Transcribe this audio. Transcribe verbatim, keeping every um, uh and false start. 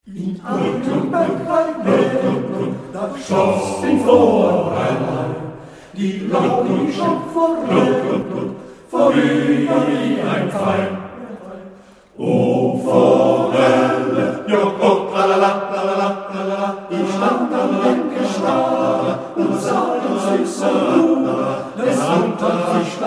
In einem Bäckerei, da schoss im Vorhinein die Laune schon voran, vorüber wie ein Pfeil. O Forelle, jo, oh, tralala, tralala, tralala, ich stand am Beckenstall und sah den süßen Blumen, des Unterfisch